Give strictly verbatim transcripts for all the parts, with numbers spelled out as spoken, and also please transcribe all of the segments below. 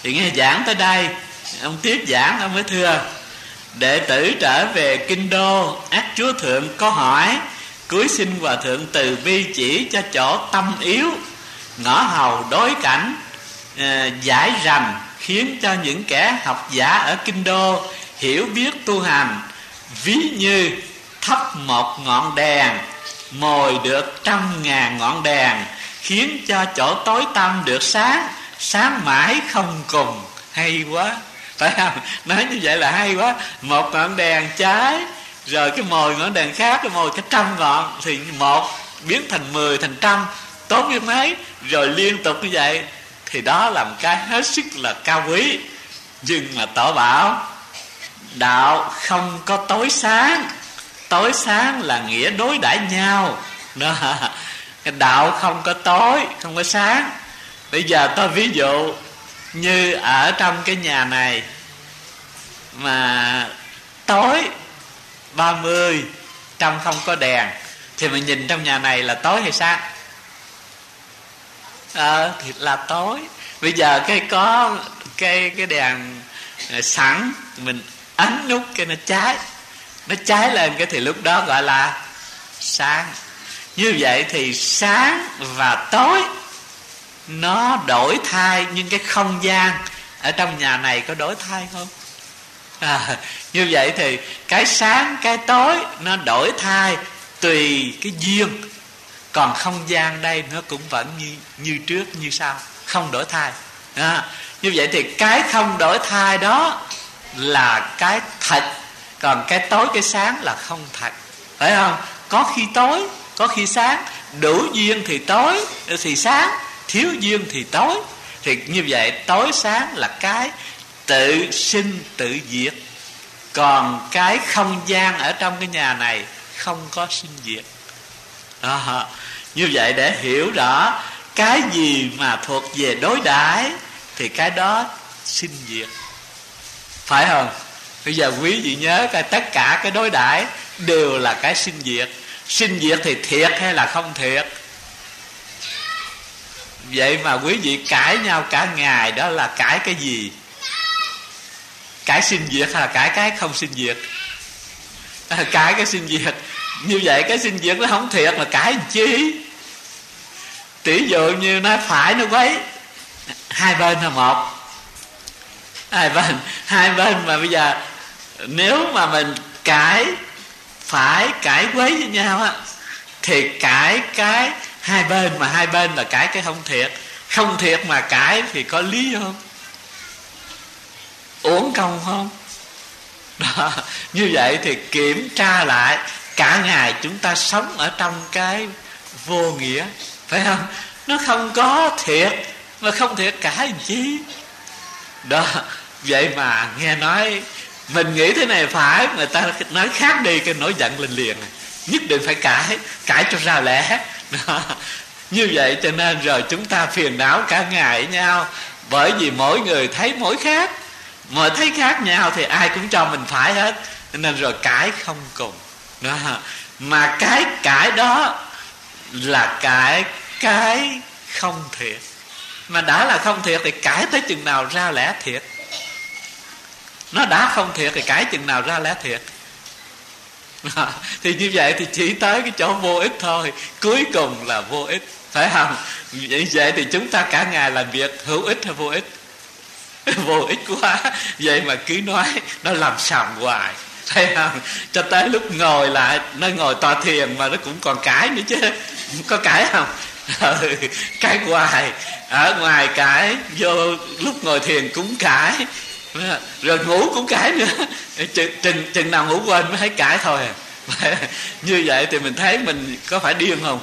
Thì nghe giảng tới đây, ông tiếp giảng, ông mới thưa: đệ tử trở về kinh đô, ắt Chúa Thượng có hỏi, cúi xin Hòa Thượng từ bi chỉ cho chỗ tâm yếu, ngõ hầu đối cảnh, à, giải rành, khiến cho những kẻ học giả ở kinh đô hiểu biết tu hành. Ví như thắp một ngọn đèn, mồi được trăm ngàn ngọn đèn, khiến cho chỗ tối tăm được sáng, sáng mãi không cùng. Hay quá, phải không? Nói như vậy là hay quá. Một ngọn đèn cháy, rồi cái mồi ngọn đèn khác, cái mồi cái trăm ngọn, thì một biến thành mười, thành trăm, tốt như mấy, rồi liên tục như vậy. Thì đó là một cái hết sức là cao quý. Nhưng mà Tổ bảo đạo không có tối sáng. Tối sáng là nghĩa đối đãi nhau đó. Cái đạo không có tối, không có sáng. Bây giờ tôi ví dụ như ở trong cái nhà này mà tối ba mươi, trong không có đèn, thì mình nhìn trong nhà này là tối hay sáng? Ờ, thì là tối. Bây giờ cái có cái cái đèn sẵn, mình ấn nút cái nó cháy, nó cháy lên cái thì lúc đó gọi là sáng. Như vậy thì sáng và tối nó đổi thay, nhưng cái không gian ở trong nhà này có đổi thay không? À, như vậy thì cái sáng cái tối nó đổi thay tùy cái duyên, còn không gian đây nó cũng vẫn như như trước như sau, không đổi thay. À, như vậy thì cái không đổi thay đó là cái thật, còn cái tối cái sáng là không thật, phải không? Có khi tối, có khi sáng, đủ duyên thì tối thì sáng, thiếu duyên thì tối. Thì như vậy tối sáng là cái tự sinh tự diệt, còn cái không gian ở trong cái nhà này không có sinh diệt. À, như vậy để hiểu rõ cái gì mà thuộc về đối đãi thì cái đó sinh diệt, phải không? Bây giờ quý vị nhớ coi, tất cả cái đối đãi đều là cái sinh diệt. Sinh diệt thì thiệt hay là không thiệt? Vậy mà quý vị cãi nhau cả ngày, đó là cãi cái gì? Cãi sinh diệt hay là cãi cái không sinh diệt? À, cãi cái sinh diệt. Như vậy cái sinh diệt nó không thiệt mà cãi làm chi? Tỷ dụ như nó phải nó quấy, hai bên là một, hai bên hai bên mà bây giờ nếu mà mình cãi phải cãi quấy với nhau á, thì cãi cái hai bên, mà hai bên là cãi cái không thiệt. Không thiệt mà cãi thì có lý không? Uổng công không? Đó. Như vậy thì kiểm tra lại, cả ngày chúng ta sống ở trong cái vô nghĩa, phải không? Nó không có thiệt mà không thiệt cãi làm chi? Đó. Vậy mà nghe nói mình nghĩ thế này phải, người ta nói khác đi cái nổi giận lên liền, nhất định phải cãi, cãi cho ra lẽ. Đó. Như vậy cho nên rồi chúng ta phiền não cả ngày với nhau, bởi vì mỗi người thấy mỗi khác, mỗi thấy khác nhau thì ai cũng cho mình phải hết, cho nên rồi cãi không cùng. Đó. Mà cái cãi đó là cãi cái không thiệt, mà đã là không thiệt thì cãi tới chừng nào ra lẽ thiệt? Nó đã không thiệt thì cãi chừng nào ra lẽ thiệt? À, thì như vậy thì chỉ tới cái chỗ vô ích thôi, cuối cùng là vô ích, phải không? Vậy, vậy thì chúng ta cả ngày làm việc hữu ích hay vô ích? Vô ích quá. Vậy mà cứ nói nó làm sàm hoài, thấy không? Cho tới lúc ngồi lại, nó ngồi tọa thiền mà nó cũng còn cãi nữa chứ. Có cãi không? Ừ, cãi hoài. Ở ngoài cãi, vô lúc ngồi thiền cũng cãi, rồi ngủ cũng cãi nữa. Chừng, chừng, chừng nào ngủ quên mới thấy cãi thôi à. Như vậy thì mình thấy mình có phải điên không?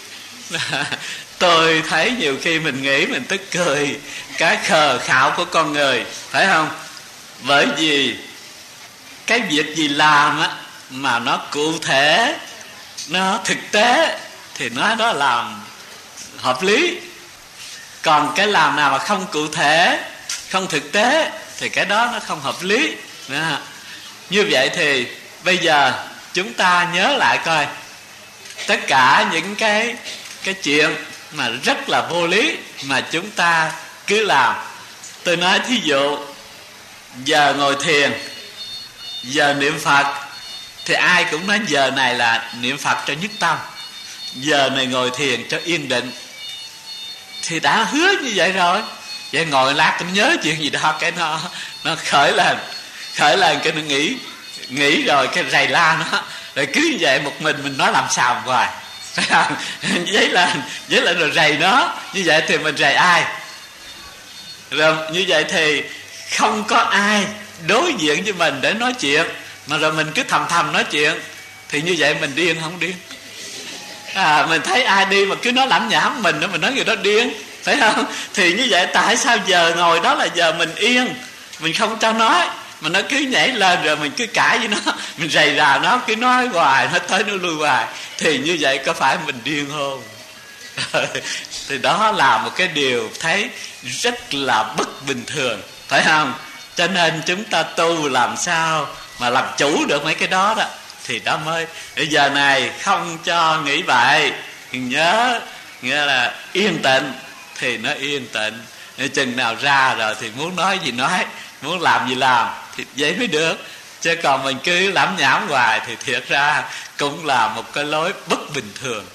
Tôi thấy nhiều khi mình nghĩ mình tức cười cái khờ khạo của con người, phải không? Bởi vì cái việc gì làm á mà nó cụ thể, nó thực tế thì nói đó làm hợp lý. Còn cái làm nào mà không cụ thể, không thực tế thì cái đó nó không hợp lý. Đó. Như vậy thì bây giờ chúng ta nhớ lại coi, tất cả những cái cái chuyện mà rất là vô lý mà chúng ta cứ làm, Tôi nói thí dụ giờ ngồi thiền, giờ niệm Phật, thì ai cũng nói giờ này là niệm Phật cho nhất tâm, giờ này ngồi thiền cho yên định. Thì đã hứa như vậy rồi, vậy ngồi lát cũng nhớ chuyện gì đó, cái nó nó khởi lên khởi lên cái nó nghĩ nghĩ rồi cái rầy la nó, rồi cứ như vậy một mình mình nói làm sao hoài. Giấy lên giấy lên rồi rầy nó, như vậy thì mình rầy ai? Rồi như vậy thì không có ai đối diện với mình để nói chuyện, mà rồi mình cứ thầm thầm nói chuyện, thì như vậy mình điên không điên? À, mình thấy ai đi mà cứ nói lẩm nhẩm mình đó, mình nói người đó điên, phải không? Thì như vậy tại sao giờ ngồi đó là giờ mình yên, mình không cho nói, mà nó cứ nhảy lên rồi mình cứ cãi với nó, mình rầy rà nó, cứ nói hoài, nó tới nó lui hoài, thì như vậy có phải mình điên không? Thì đó là một cái điều thấy rất là bất bình thường, phải không? Cho nên chúng ta tu làm sao mà làm chủ được mấy cái đó đó, thì đó mới bây giờ này không cho nghĩ bậy, nhớ nghĩa là yên tịnh thì nó yên tịnh. Chừng nào ra rồi thì muốn nói gì nói, muốn làm gì làm, thì vậy mới được. Chứ còn mình cứ lẩm nhẩm hoài thì thiệt ra cũng là một cái lối bất bình thường.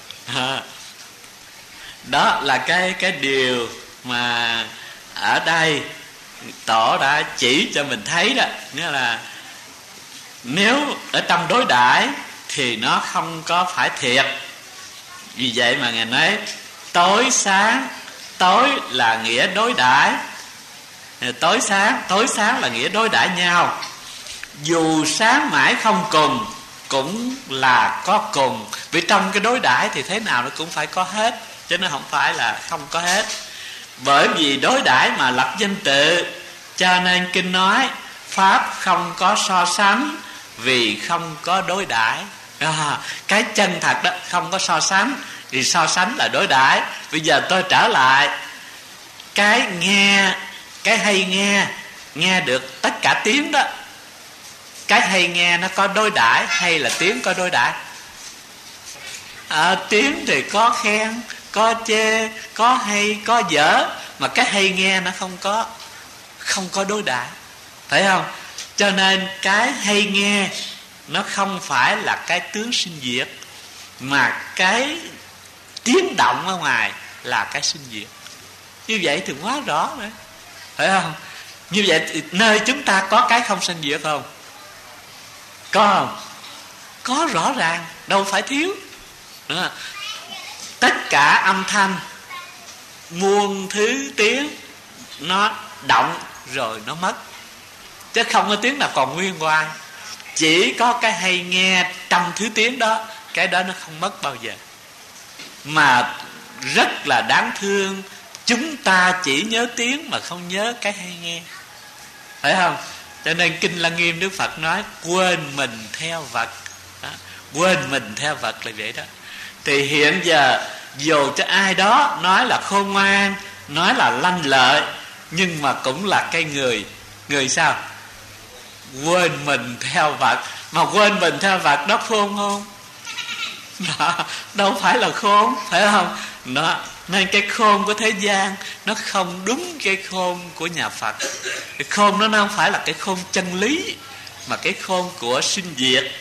Đó là cái cái điều mà ở đây Tổ đã chỉ cho mình thấy đó. Nghĩa là nếu ở trong đối đãi thì nó không có phải thiệt. Vì vậy mà Ngài nói tối sáng, tối là nghĩa đối đãi, tối sáng, tối sáng là nghĩa đối đãi nhau. Dù sáng mãi không cùng cũng là có cùng, vì trong cái đối đãi thì thế nào nó cũng phải có hết, chứ nó không phải là không có hết. Bởi vì đối đãi mà lập danh tự, cho nên kinh nói pháp không có so sánh vì không có đối đãi. À, cái chân thật đó không có so sánh, vì so sánh là đối đãi. Bây giờ tôi trở lại cái nghe, cái hay nghe, nghe được tất cả tiếng đó, cái hay nghe nó có đối đãi hay là tiếng có đối đãi? À, tiếng thì có khen, có chê, có hay, có dở, mà cái hay nghe nó không có không có đối đãi, phải không? Cho nên cái hay nghe nó không phải là cái tướng sinh diệt, mà cái tiếng động ở ngoài là cái sinh diệt. Như vậy thì quá rõ rồi, phải không? Như vậy thì nơi chúng ta có cái không sinh diệt không? Có không? Có rõ ràng, đâu phải thiếu. Đúng không? Tất cả âm thanh, muôn thứ tiếng, nó động rồi nó mất, chứ không có tiếng nào còn nguyên hoài. Chỉ có cái hay nghe trong thứ tiếng đó, cái đó nó không mất bao giờ. Mà rất là đáng thương, chúng ta chỉ nhớ tiếng mà không nhớ cái hay nghe, phải không? Cho nên Kinh Lăng Nghiêm Đức Phật nói quên mình theo vật đó. Quên mình theo vật là vậy đó. Thì hiện giờ dù cho ai đó nói là khôn ngoan, nói là lanh lợi, nhưng mà cũng là cái người Người sao? Quên mình theo vật. Mà quên mình theo vật đó khôn không? Đó, đâu phải là khôn, phải không? Đó, nên cái khôn của thế gian nó không đúng cái khôn của nhà Phật. Cái khôn nó không phải là cái khôn chân lý, mà cái khôn của sinh diệt.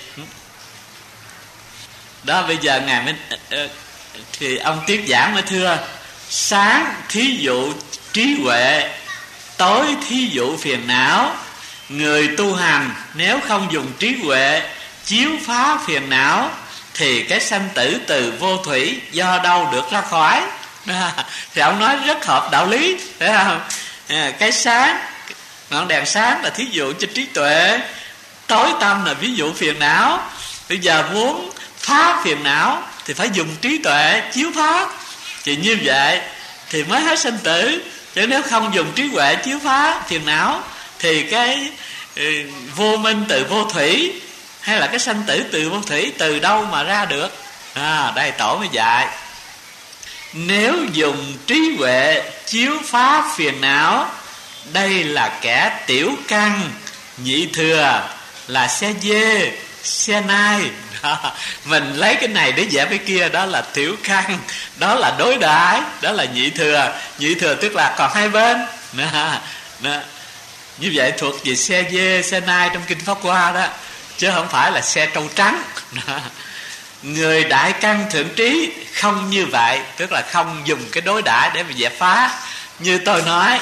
Đó, bây giờ Ngài mới thì ông tiếp giảng mới thưa: sáng thí dụ trí huệ, tối thí dụ phiền não. Người tu hành nếu không dùng trí huệ chiếu phá phiền não thì cái sanh tử từ vô thủy do đâu được ra khỏi. À, thì ông nói rất hợp đạo lý, phải không? À, cái sáng, ngọn đèn sáng là thí dụ cho trí tuệ, tối tâm là ví dụ phiền não. Bây giờ muốn phá phiền não thì phải dùng trí tuệ chiếu phá, thì như vậy thì mới hết sanh tử. Chứ nếu không dùng trí huệ chiếu phá phiền não thì cái ừ, vô minh từ vô thủy, hay là cái sanh tử từ vô thủy từ đâu mà ra được? À, đây Tổ mới dạy: nếu dùng trí huệ chiếu phá phiền não, đây là kẻ tiểu căn nhị thừa, là xe dê, xe nai. Đó, mình lấy cái này để vẽ cái kia, đó là tiểu căn, đó là đối đãi, đó là nhị thừa. Nhị thừa tức là còn hai bên. Đó, đó. Như vậy thuộc về xe dê, xe nai trong kinh Pháp Hoa đó, chứ không phải là xe trâu trắng đó. Người đại căn thượng trí không như vậy, tức là không dùng cái đối đãi để mà dẹp phá. Như tôi nói,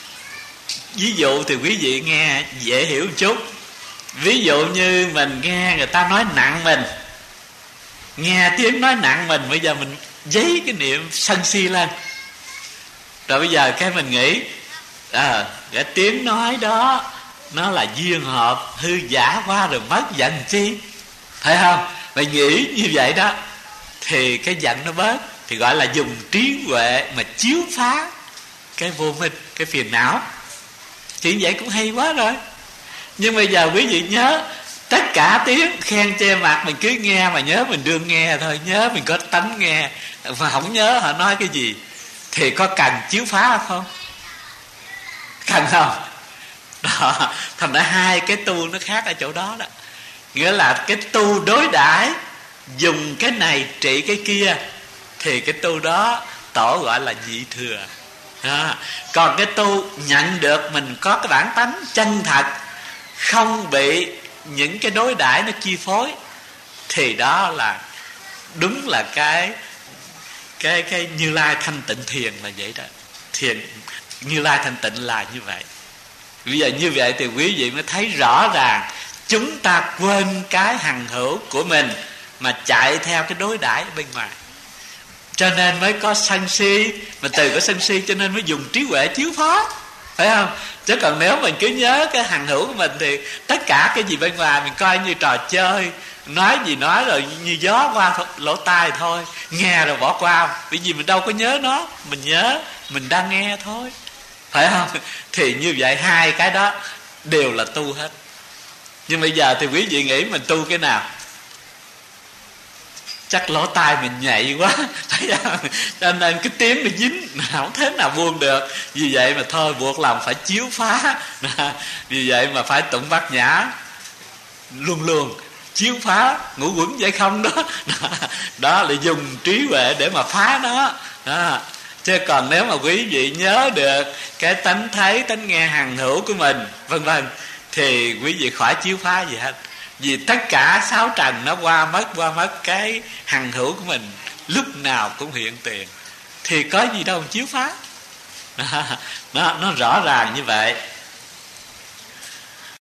ví dụ thì quý vị nghe dễ hiểu một chút. Ví dụ như mình nghe người ta nói nặng mình, nghe tiếng nói nặng mình, bây giờ mình dấy cái niệm sân si lên. Rồi bây giờ cái mình nghĩ à, cái tiếng nói đó nó là duyên hợp, hư giả qua rồi mất giận chi, phải không? Mày nghĩ như vậy đó thì cái giận nó bớt, thì gọi là dùng trí huệ mà chiếu phá cái vô minh, cái phiền não. Chuyện vậy cũng hay quá rồi. Nhưng bây giờ quý vị nhớ, tất cả tiếng khen che mặt mình cứ nghe, mà nhớ mình đương nghe thôi, nhớ mình có tánh nghe, mà không nhớ họ nói cái gì, thì có cần chiếu phá không? Cần không? Đó, thành ra hai cái tu nó khác ở chỗ đó đó. Nghĩa là cái tu đối đãi dùng cái này trị cái kia, thì cái tu đó tổ gọi là dị thừa. Đó. Còn cái tu nhận được mình có cái bản tánh chân thật, không bị những cái đối đãi nó chi phối, thì đó là đúng là cái cái cái Như Lai thanh tịnh thiền là vậy đó. Thiền Như Lai thanh tịnh là như vậy. Bây giờ như vậy thì quý vị mới thấy rõ ràng chúng ta quên cái hằng hữu của mình mà chạy theo cái đối đãi bên ngoài, cho nên mới có sân si. Mà từ có sân si cho nên mới dùng trí huệ chiếu phá, phải không? Chứ còn nếu mình cứ nhớ cái hằng hữu của mình thì tất cả cái gì bên ngoài mình coi như trò chơi, nói gì nói rồi như gió qua lỗ tai thôi, nghe rồi bỏ qua, bởi vì mình đâu có nhớ nó, mình nhớ mình đang nghe thôi, phải không? Thì như vậy hai cái đó đều là tu hết. Nhưng bây giờ thì quý vị nghĩ mình tu cái nào? Chắc lỗ tai mình nhạy quá, thấy không? Cho nên cái tiếng nó dính, không thế nào buông được. Vì vậy mà thôi buộc lòng phải chiếu phá. Vì vậy mà phải tụng bát nhã luôn luôn chiếu phá ngũ quẩn vậy không đó. Đó là dùng trí huệ để mà phá nó đó. Chứ còn nếu mà quý vị nhớ được cái tánh thấy, tánh nghe hằng hữu của mình, vân vân, thì quý vị khỏi chiếu phá gì hết. Vì tất cả sáu trần nó qua mất, qua mất cái hằng hữu của mình lúc nào cũng hiện tiền, thì có gì đâu mà chiếu phá. Nó, nó rõ ràng như vậy.